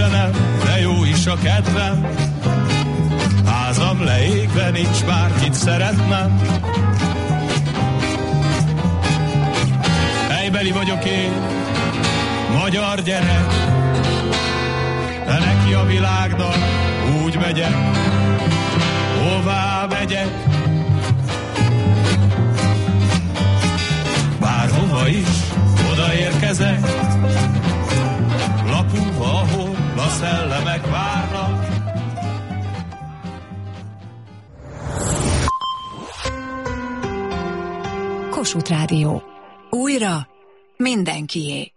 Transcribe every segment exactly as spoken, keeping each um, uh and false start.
Istenem, de jó is a kedvem, házam leégve, nincs bárkit szeretnem. Helybeli vagyok én, magyar gyerek, de neki a világnak úgy megyek, hová megyek. Bárhova is odaérkezek, lapulva, ahol a szellemek várnak. Kossuth Rádió. Újra mindenkié.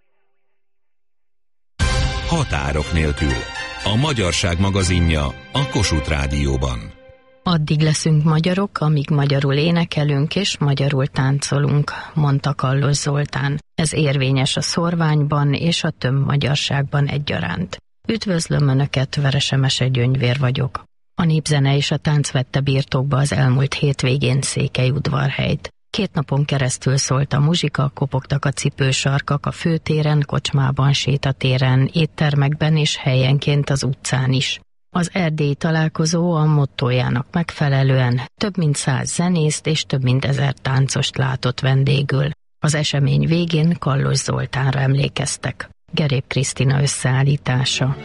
Határok nélkül. A magyarság magazinja a Kossuth Rádióban. Addig leszünk magyarok, amíg magyarul énekelünk és magyarul táncolunk, mondta Kallos Zoltán. Ez érvényes a szorványban és a tömbmagyarságban egyaránt. Üdvözlöm Önöket, Verese Mese Gyöngyvér vagyok. A népzene és a tánc vette birtokba az elmúlt hétvégén Székelyudvarhelyt. Két napon keresztül szólt a muzsika, kopogtak a cipősarkak a főtéren, kocsmában, sétatéren, éttermekben és helyenként az utcán is. Az erdélyi találkozó a mottójának megfelelően több mint száz zenészt és több mint ezer táncost látott vendégül. Az esemény végén Kallos Zoltánra emlékeztek. Gerép Krisztina összeállítása.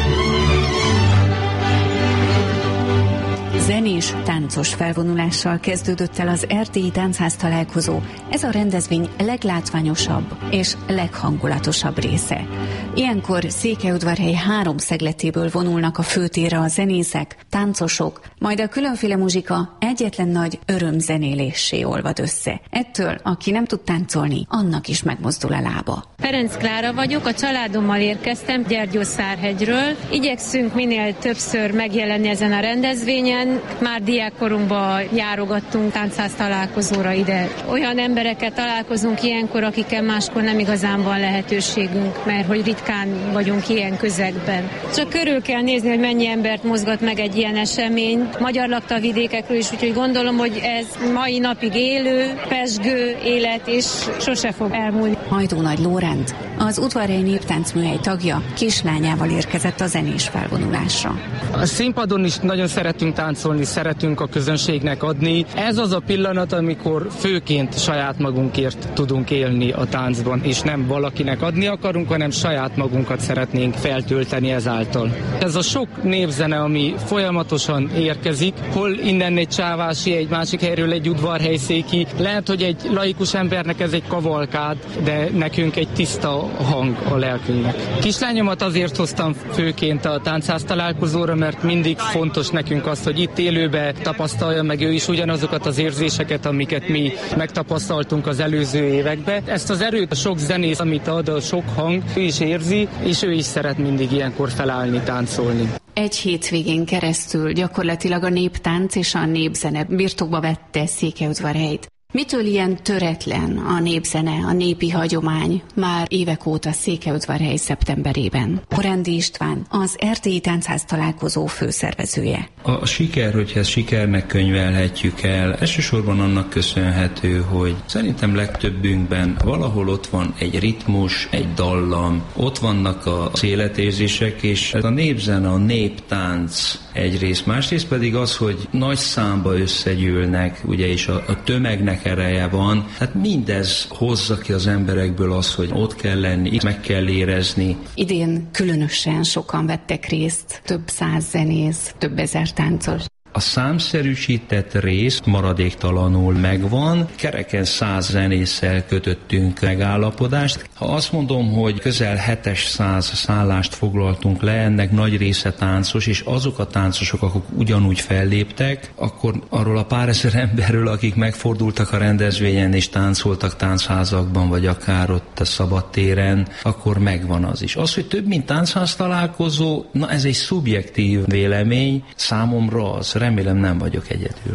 Zenés, táncos felvonulással kezdődött el az erdélyi táncház találkozó. Ez a rendezvény leglátványosabb és leghangulatosabb része. Ilyenkor Székelyudvarhely három szegletéből vonulnak a főtérre a zenészek, táncosok, majd a különféle muzsika egyetlen nagy örömzenéléssé olvad össze. Ettől, aki nem tud táncolni, annak is megmozdul a lába. Ferenc Klára vagyok, a családommal érkeztem Gyergyószárhegyről. Igyekszünk minél többször megjelenni ezen a rendezvényen. Már diákkorunkban járogattunk táncház találkozóra ide. Olyan emberekkel találkozunk ilyenkor, akikkel máskor nem igazán van lehetőségünk, mert hogy ritkán vagyunk ilyen közegben. Csak körül kell nézni, hogy mennyi embert mozgat meg egy ilyen esemény. Magyar lakta vidékekről is, úgyhogy gondolom, hogy ez mai napig élő, pezsgő élet, és sose fog elmúlni. Hajdó Nagy Lóránt, az Udvarhelyi Néptáncműhely tagja, kislányával érkezett a zenés felvonulásra. A színpadon is nagyon szeretünk táncolni, szeretünk a közönségnek adni. Ez az a pillanat, amikor főként saját magunkért tudunk élni a táncban, és nem valakinek adni akarunk, hanem saját magunkat szeretnénk feltölteni ezáltal. Ez a sok népzene, ami folyamatosan érkezik, hol innen egy csávási, egy másik helyről egy udvarhelyszéki, lehet, hogy egy laikus embernek ez egy kavalkád, de nekünk egy tiszta hang a lelkünknek. Kislányomat azért hoztam főként a táncház találkozóra, mert mindig fontos nekünk az, hogy itt élőbe tapasztalja meg ő is ugyanazokat az érzéseket, amiket mi megtapasztaltunk az előző években. Ezt az erőt, a sok zenész, amit ad, a sok hang, ő is érzi, és ő is szeret mindig ilyenkor felállni, táncolni. Egy hétvégén keresztül gyakorlatilag a néptánc és a népzene birtokba vette Székelyudvarhelyt. Mitől ilyen töretlen a népzene, a népi hagyomány már évek óta Székelyudvarhely szeptemberében? Horendi István, az erdélyi táncház találkozó főszervezője. A siker, hogyha ezt sikernek könyvelhetjük el, elsősorban annak köszönhető, hogy szerintem legtöbbünkben valahol ott van egy ritmus, egy dallam, ott vannak az életérzések, és a népzene, a néptánc egyrészt, másrészt pedig az, hogy nagy számba összegyűlnek, ugye, és a, a tömegnek ereje van. Hát mindez hozza ki az emberekből az, hogy ott kell lenni, meg kell érezni. Idén különösen sokan vettek részt, több száz zenész, több ezer táncos. A számszerűsített rész maradéktalanul megvan, kereken száz zenésszel kötöttünk megállapodást. Ha azt mondom, hogy közel hétszáz szállást foglaltunk le, ennek nagy része táncos, és azok a táncosok, akik ugyanúgy felléptek, akkor arról a pár ezer emberről, akik megfordultak a rendezvényen és táncoltak táncházakban, vagy akár ott a szabadtéren, akkor megvan az is. Az, hogy több mint táncház találkozó, na ez egy szubjektív vélemény, számomra az. Remélem nem vagyok egyedül. A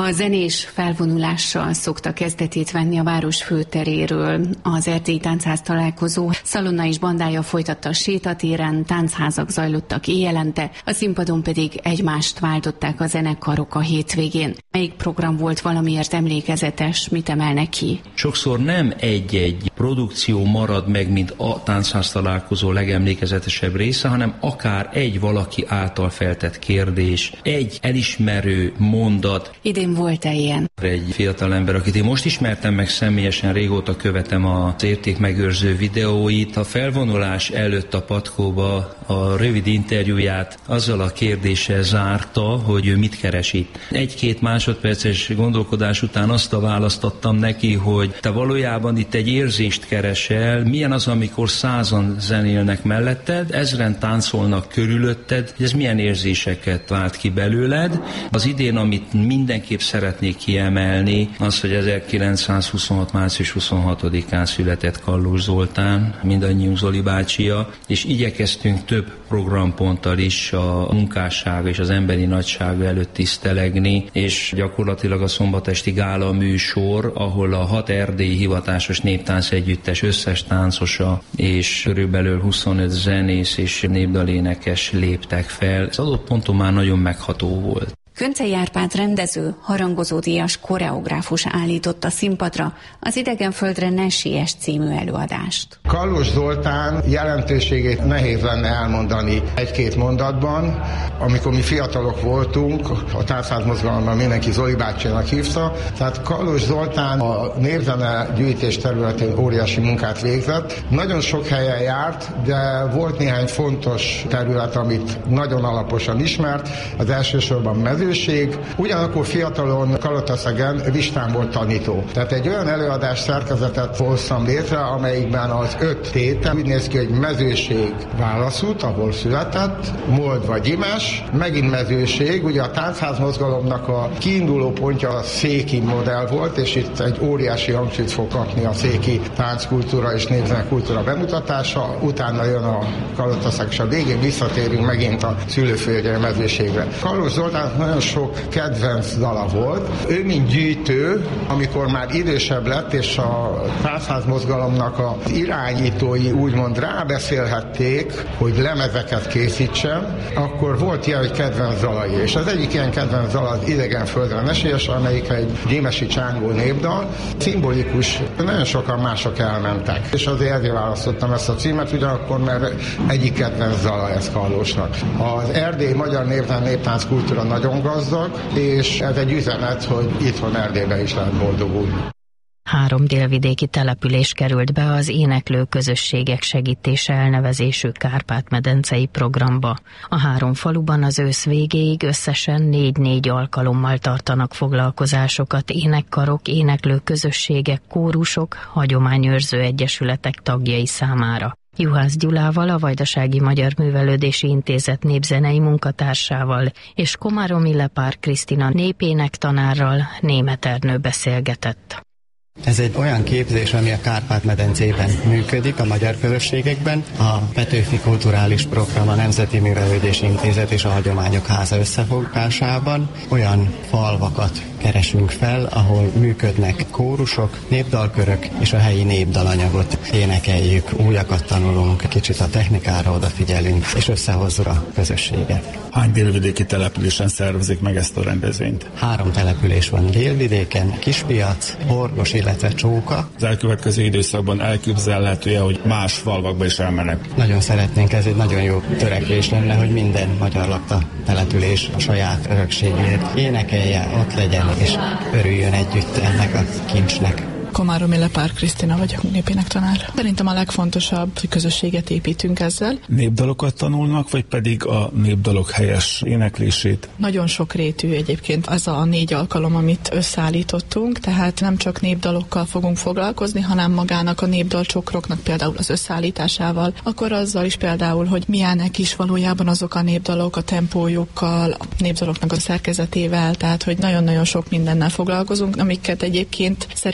A zenés felvonulással szokta kezdetét venni a város főteréről. Az erdélyi táncház találkozó Szalonna és bandája folytatta a sétatéren, táncházak zajlottak éjjelente, a színpadon pedig egymást váltották a zenekarok a hétvégén. Melyik program volt valamiért emlékezetes, mit emelnek ki? Sokszor nem egy-egy produkció marad meg, mint a táncház találkozó legemlékezetesebb része, hanem akár egy valaki által feltett kérdés, egy elismerő mondat. Idén volt-e ilyen? Egy fiatal ember, akit én most ismertem meg személyesen, régóta követem az értékmegőrző videóit. A felvonulás előtt a Patkóba a rövid interjúját azzal a kérdéssel zárta, hogy ő mit keres itt. Egy-két másodperces gondolkodás után azt a választottam neki, hogy te valójában itt egy érzést keresel, milyen az, amikor százan zenélnek melletted, ezren táncolnak körülötted, ez milyen érzéseket vált ki belőled. Az idén, amit mindenképp szeretnék kiemelni, az, hogy ezerkilencszázhuszonhat. március huszonhatodikán született Kallós Zoltán, mindannyiunk Zoli bácsia, és igyekeztünk több programponttal is a munkássága és az emberi nagysága előtt tisztelegni, és gyakorlatilag a szombatesti gála műsor, ahol a hat erdélyi hivatásos néptánc együttes összes táncosa és körülbelül huszonöt zenész és népdalénekes léptek fel. Az adott ponton már nagyon megható volt. Köncei Árpád rendező, harangozódíjas koreográfus állította színpadra az Idegenföldre ne siess című előadást. Kallós Zoltán jelentőségét nehéz lenne elmondani egy-két mondatban. Amikor mi fiatalok voltunk, a táncház mozgalomban mindenki Zoli bácsinak hívta, tehát Kallós Zoltán a népzene gyűjtés területén óriási munkát végzett. Nagyon sok helyen járt, de volt néhány fontos terület, amit nagyon alaposan ismert. Az elsősorban mező, ugyanakkor fiatalon Kalataszegen Vistán volt tanító. Tehát egy olyan előadás szerkezetet hoztam létre, amelyikben az öt tétel úgy néz ki, hogy mezőség Válaszút, ahol született, Moldva Gyimes, megint mezőség, ugye a táncház mozgalomnak a kiinduló pontja a széki modell volt, és itt egy óriási hangsúlyt fog kapni a széki tánckultúra és népzenekultúra bemutatása, utána jön a Kalataszeg, és a végén visszatérünk megint a szülőföldre mezőségre. Kallós Zoltán nagyon sok kedvenc dala volt. Ő, mint gyűjtő, amikor már idősebb lett, és a táncház mozgalomnak az irányítói úgymond rábeszélhették, hogy lemezeket készítsen, akkor volt ilyen, hogy kedvenc dalai. És az egyik ilyen kedvenc dal az Idegenföldre ne siess, amelyik egy gyémesi csángó népdal. Szimbolikus, nagyon sokan mások elmentek. És azért ezért választottam ezt a címet, ugyanakkor, mert egyik kedvenc dala ez Kallósnak. Az erdélyi magyar néptánc, néptánc kultúra nagyon gazdag, és ez egy üzenet, hogy itthon Erdélyben is lehet boldogulni. Három délvidéki település került be az Éneklő Közösségek Segítése elnevezésű Kárpát-medencei programba. A három faluban az ősz végéig összesen négy-négy alkalommal tartanak foglalkozásokat énekkarok, éneklő közösségek, kórusok, hagyományőrző egyesületek tagjai számára. Juhász Gyulával, a Vajdasági Magyar Művelődési Intézet népzenei munkatársával és Komáromi Lepár Krisztina népénektanárral Németh Ernő beszélgetett. Ez egy olyan képzés, ami a Kárpát-medencében működik, a magyar közösségekben. A Petőfi Kulturális Program, a Nemzeti Művelődési Intézet és a Hagyományok Háza összefogásában olyan falvakat keresünk fel, ahol működnek kórusok, népdalkörök, és a helyi népdalanyagot énekeljük, újakat tanulunk, kicsit a technikára odafigyelünk, és összehozzuk a közösséget. Hány délvidéki településen szervezik meg ezt a rendezvényt? Három település van délvidéken, Kispiac, Horgos, illetve Csóka. Az elkövetkező időszakban elképzelhető-e, hogy más falvakba is elmennek? Nagyon szeretnénk, ez egy nagyon jó törekvés lenne, hogy minden magyar lakta település a saját örökségét énekelje, ott legyen, és örüljön együtt ennek a kincsnek. Komáromi Lepár Krisztina vagyok, népénektanár. Szerintem a legfontosabb, hogy közösséget építünk ezzel. Népdalokat tanulnak, vagy pedig a népdalok helyes éneklését? Nagyon sokrétű egyébként az a négy alkalom, amit összeállítottunk, tehát nem csak népdalokkal fogunk foglalkozni, hanem magának a népdalcsokroknak például az összeállításával, akkor azzal is például, hogy milyenek is valójában azok a népdalok, a tempójukkal, a népdaloknak a szerkezetével, tehát hogy nagyon-nagyon sok mindennel foglalkozunk, amiket egyébként szerintem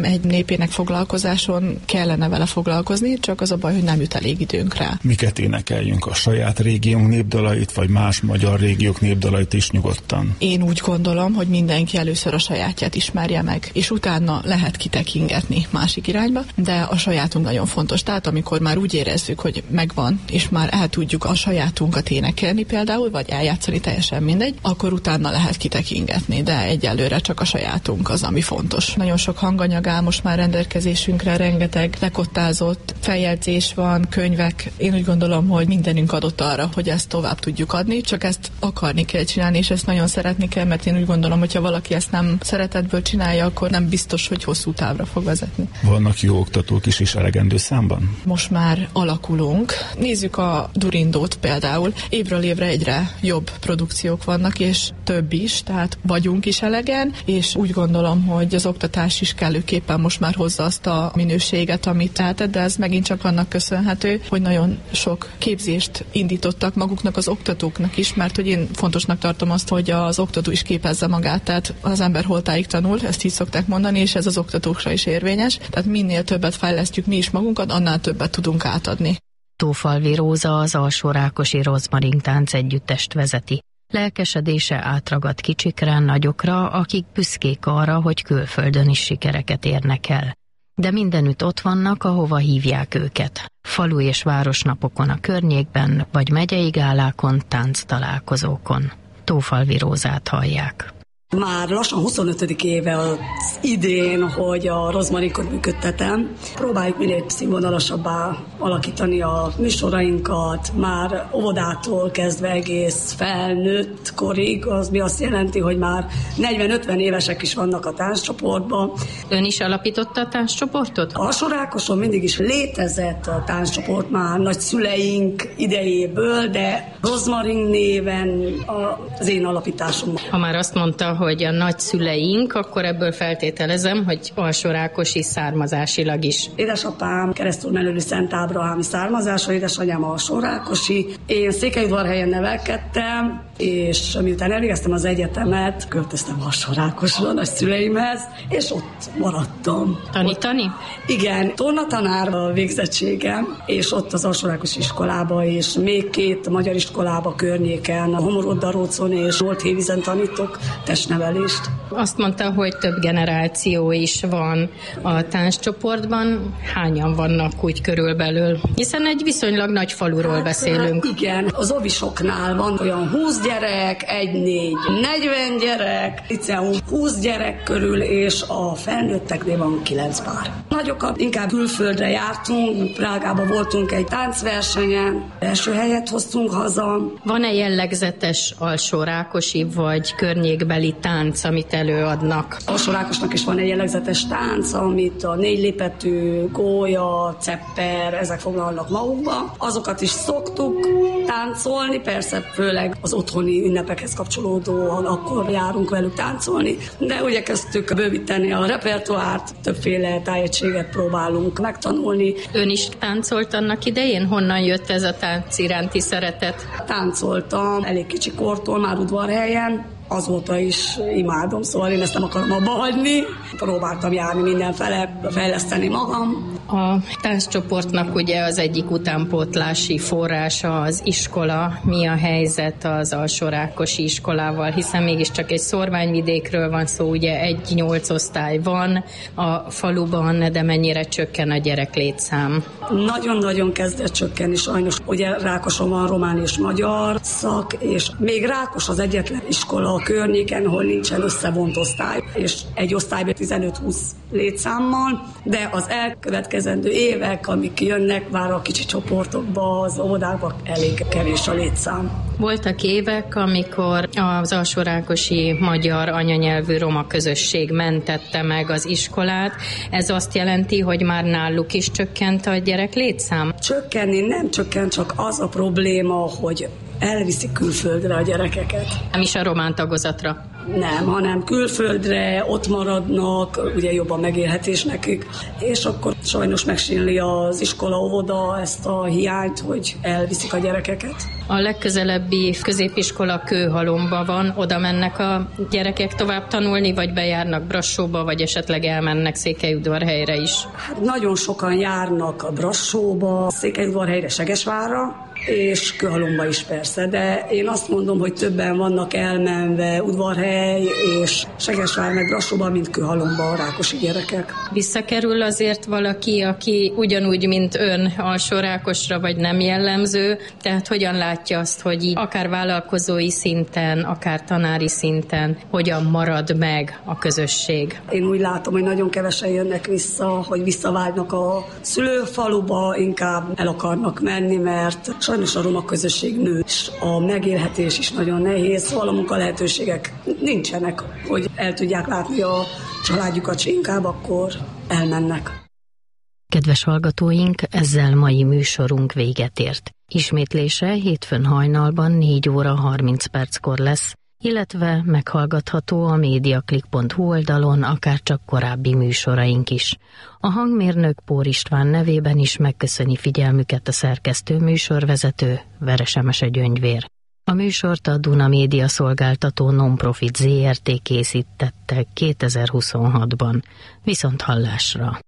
egy népének foglalkozáson kellene vele foglalkozni, csak az a baj, hogy nem jut elég időnk rá. Miket énekeljünk, a saját régiónk népdalait, vagy más magyar régiók népdalait is nyugodtan? Én úgy gondolom, hogy mindenki először a sajátját ismerje meg, és utána lehet kitekingetni másik irányba, de a sajátunk nagyon fontos. Tehát amikor már úgy érezzük, hogy megvan, és már el tudjuk a sajátunkat énekelni például, vagy eljátszani, teljesen mindegy, akkor utána lehet kitekingetni, de egyelőre csak a sajátunk az, ami fontos. Nagyon sok hanganyag áll most már rendelkezésünkre, rengeteg lekottázott feljegyzés van, könyvek. Én úgy gondolom, hogy mindenünk adott arra, hogy ezt tovább tudjuk adni, csak ezt akarni kell csinálni, és ezt nagyon szeretni kell, mert én úgy gondolom, hogy ha valaki ezt nem szeretetből csinálja, akkor nem biztos, hogy hosszú távra fog vezetni. Vannak jó oktatók is, és elegendő számban? Most már alakulunk. Nézzük a Durindót például. Évről évre egyre jobb produkciók vannak, és több is, tehát vagyunk is elegen, és úgy gondolom, hogy az oktatás is kellőképpen most már hozza azt a minőséget, amit tehetett, de ez megint csak annak köszönhető, hogy nagyon sok képzést indítottak maguknak az oktatóknak is, mert hogy én fontosnak tartom azt, hogy az oktató is képezze magát, tehát az ember holtáig tanul, ezt így szokták mondani, és ez az oktatókra is érvényes, tehát minél többet fejlesztjük mi is magunkat, annál többet tudunk átadni. Tófalvi Róza az Alsórákosi Rozmarin Tánc Együttest vezeti. Lelkesedése átragad kicsikre, nagyokra, akik büszkék arra, hogy külföldön is sikereket érnek el. De mindenütt ott vannak, ahova hívják őket. Falu és városnapokon a környékben, vagy megyei gálákon, tánctalálkozókon. Tófalvi Rózát hallják. Már lassan huszonötödik éve az idén, hogy a Rozmarinkot működtetem. Próbáljuk minél színvonalasabbá alakítani a műsorainkat, már óvodától kezdve egész felnőtt korig, az mi azt jelenti, hogy már negyven-ötven évesek is vannak a tánccsoportban. Ön is alapította a tánccsoportot? A Alsórákoson mindig is létezett a tánccsoport már nagyszüleink idejéből, de Rozmarin néven az én alapításom. Ha már azt mondta, hogy a nagyszüleink, akkor ebből feltételezem, hogy alsórákosi származásilag is. Édesapám keresztülmenőli Szent Ábrahámi származású, édesanyám alsórákosi. Én Székelyudvarhelyen nevelkedtem, és miután elvégeztem az egyetemet, költöztem Alsórákosra nagyszüleimhez, és ott maradtam. Tanítani? Ott, igen, tornatanár a végzettségem, és ott az Alsórákosi iskolába, és még két magyar iskolába környéken, a Homoroddarócon és Oldhévízen tanítok testnevelést. Azt mondta, hogy több generáció is van a tánccsoportban. Hányan vannak úgy körülbelül? Hiszen egy viszonylag nagy faluról hát, beszélünk. Hát igen, az ovisoknál van olyan húsz gyerek, egy négy, negyven gyerek, liceum húsz gyerek körül, és a felnőtteknél van kilenc pár. Nagyokat inkább külföldre jártunk, Prágában voltunk egy táncversenyen, első helyet hoztunk haza. Van-e jellegzetes alsórákosi vagy környékbeli tánc, amit előadnak? Alsórákosnak is van egy jellegzetes tánc, amit a négy lépetű, gólya, cepper, ezek foglalnak magukba. Azokat is szoktuk táncolni, persze főleg az otthoni ünnepekhez kapcsolódóan akkor járunk velük táncolni, de ugye kezdtük bővíteni a repertoárt, többféle tájegységet próbálunk megtanulni. Ön is táncolt annak idején? Honnan jött ez a tánc iránti szeretet? Táncoltam elég kicsi kortól, már Udvarhelyen, azóta is imádom, szóval én ezt nem akarom abba hagyni. Próbáltam járni mindenfele, fejleszteni magam. A tánccsoportnak ugye az egyik utánpótlási forrása az iskola. Mi a helyzet az alsórákosi iskolával, hiszen mégiscsak egy szórványvidékről van szó, ugye egy nyolc osztály van a faluban, de mennyire csökken a gyereklétszám? Nagyon-nagyon kezdett csökkenni sajnos. Ugye Rákoson van román és magyar szak, és még Rákos az egyetlen iskola a környéken, hol nincsen összevont osztály, és egy osztályban tizenöt-húsz létszámmal, de az elkövetkezendő évek, amik jönnek már a kicsi csoportokba, az óvodákba, elég kevés a létszám. Voltak évek, amikor az alsórákosi magyar anyanyelvű roma közösség mentette meg az iskolát. Ez azt jelenti, hogy már náluk is csökkent a gyerek létszám? Csökkenni nem csökkent, csak az a probléma, hogy elviszik külföldre a gyerekeket. Nem is a román tagozatra? Nem, hanem külföldre, ott maradnak, ugye jobban megélhetés nekik, és akkor sajnos megsínli az iskola, óvoda ezt a hiányt, hogy elviszik a gyerekeket. A legközelebbi többi középiskola Kőhalomba van, oda mennek a gyerekek tovább tanulni, vagy bejárnak Brassóba, vagy esetleg elmennek Székelyudvarhelyre is? Hát nagyon sokan járnak a Brassóba, Székelyudvarhelyre, Segesvárra, és Kőhalomba is persze, de én azt mondom, hogy többen vannak elmenve Udvarhely és Segesvár meg Brassóba, mint Kőhalomba a rákosi gyerekek. Visszakerül azért valaki, aki ugyanúgy, mint ön, Alsó-Rákosra vagy nem jellemző, tehát hogyan látja azt, hogy így akár vállalkozói szinten, akár tanári szinten hogyan marad meg a közösség? Én úgy látom, hogy nagyon kevesen jönnek vissza, hogy visszavágynak a szülőfaluba, inkább el akarnak menni, mert sajnos a roma közösség nő, és a megélhetés is nagyon nehéz, szóval a munkalehetőségek nincsenek, hogy el tudják látni a családjukat, és inkább akkor elmennek. Kedves hallgatóink, ezzel mai műsorunk véget ért. Ismétlése hétfőn hajnalban négy óra harminc perckor lesz, illetve meghallgatható a mediaclick pont hu oldalon akárcsak korábbi műsoraink is. A hangmérnök Pór István nevében is megköszöni figyelmüket a szerkesztő műsorvezető Veresemese Gyöngyvér. A műsort a Duna Média Szolgáltató Nonprofit zé er té készítette kétezer-huszonhatban. Viszont hallásra!